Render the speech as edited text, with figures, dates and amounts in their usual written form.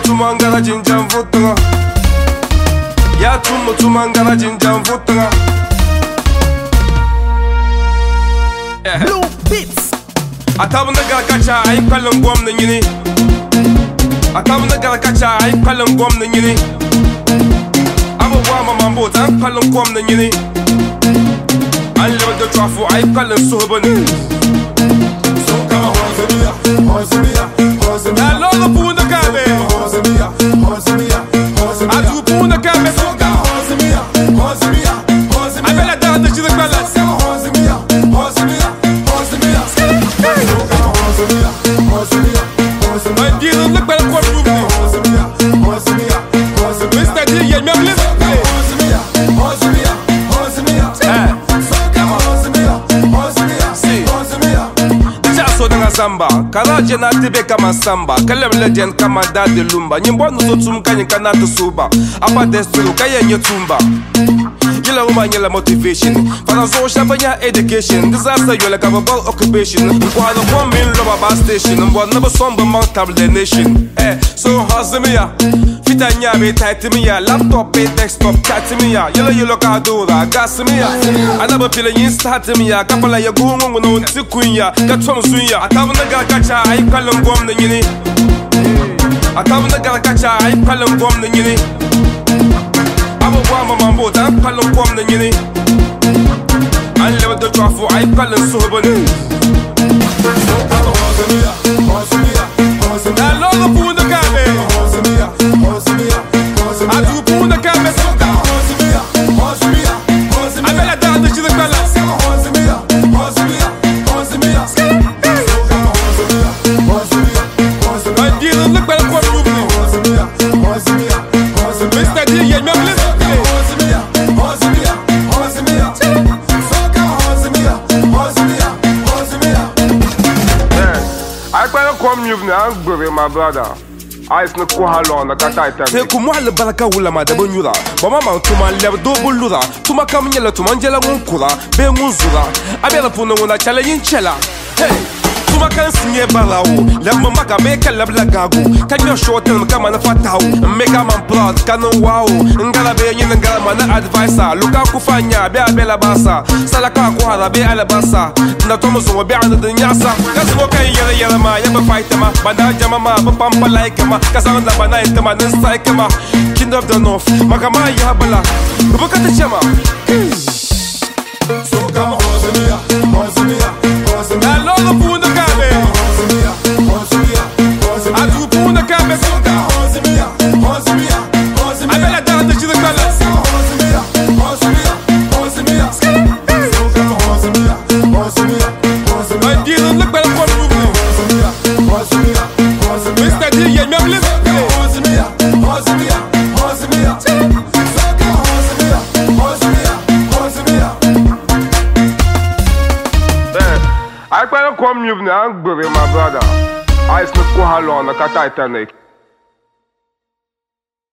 tumangala jinjam vutunga. Ya tumangala jinjam vutunga. Blue Beats. Atabna galakacha ay kalan gwamna nyini. Atabna galakacha ay kalan gwamna nyini. Abo wama mambo tan kalan gwamna nyini. An lewa de trafu ay kalan suhbani. So kama hozemiya, hozemiya, hozemiya. Ya lolo puna kame. Hozemiya, hozemiya, hozemiya. Adu puna kame. So kama hozemiya, hozemiya, hozemiya. Abela dana chile kala. So kama hozemiya, hozemiya, hozemiya. So kama hozemiya, hozemiya, hozemiya. Ay diro le kwel kwa move. Hozemiya, hozemiya, hozemiya. Mr. D ye mem list. Hozemiya, hozemiya, hozemiya. So kama hozemiya, hozemiya, hozemiya. So danga samba, karaje na tibe kama samba, kalem legend kama dade lumba. Nyimbo nuzo tumka nyikana tusuba, apa destru kaya nyetumba. Yela uma nyela motivation, fana zo shabanya education. Disaster yola kaba ball occupation. Kwa the one min loba bar station, mbo never somber mount the nation. So hazemiya, fita nyabe tight me ya, laptop desktop chat me ya. Yela kadura, gas me ya. Anaba pila yin start me ya, kapala ya gungu no ntikunya, katwam sunya. Atabna galakacha ay kalan gwamna nyini. Atabna galakacha ay kalan gwamna nyini. Abo wama mambo tan kalan gwamna nyini. An lewa de trafu ay kalan suhbani. So kama hozemiya, hozemiya, hozemiya. Ya lolo puna kame. Hozemiya, hozemiya, hozemiya. Adu puna kame. So kama hozemiya, hozemiya, hozemiya. Abela dana chile kala. So kama hozemiya, hozemiya, hozemiya. So kama hozemiya, hozemiya, hozemiya. Ay diro le kwel kwa move. Hozemiya, hozemiya, hozemiya. Mr. D ye mem list. Hozemiya, hozemiya, hozemiya. So kama hozemiya, hozemiya, hozemiya. I can't come you now, my brother. I snuck Kuhalon, a Kataita. Take Kumala Baraka Wulama, the Bonura, Bama to my level double lura, to my Camilla to Mangela Munkura, Bemuzura, I better put no one a challenging chella. Hey! Tuma kan sinye barawo, lemma maka beka labla gagu. Can you show them kama na fatao? Make a man proud, canon wow. Ngala be yin ngala mana advisor. Luka kufanya be abela basa. Salaka kuhara be alabasa. Na tomo so be anda de nyasa. Kaso kan yele ma yaba fight ma. Banda jama ma pampa like ma. Kasanda bana itama nin strike ma. King of the north, makama yabala. Bukata chama. So kama hozemiya, hozemiya, hozemiya. Na lolo puna kame. Hozemiya, hozemiya, hozemiya. Adu puna kame. So kama hozemiya, hozemiya, hozemiya. Abela dana chile kala. So kama hozemiya, hozemiya, hozemiya. So kama hozemiya, hozemiya, hozemiya. Ay diro le kwel kwa move. Hozemiya, hozemiya, hozemiya. Mr. D ye mem list. Hozemiya, hozemiya, hozemiya. So kama hozemiya, hozemiya, hozemiya. I can't come you now, my brother. I snuck Kuhalon, a Kataita.